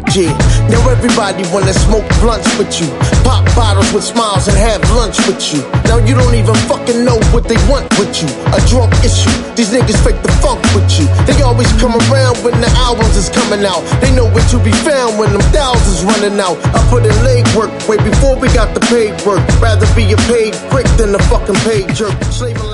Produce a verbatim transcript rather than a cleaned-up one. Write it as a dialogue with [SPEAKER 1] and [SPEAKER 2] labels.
[SPEAKER 1] Yeah, now everybody wanna smoke blunts with you, pop bottles with smiles and have lunch with you. Now you don't even fucking know what they want with you. A drunk issue, these niggas fake the funk with you. They always come around when the albums is coming out. They know where to be found when them thousands running out. I put in leg work way before we got the paid work. Rather be a paid prick than a fucking paid jerk. Slave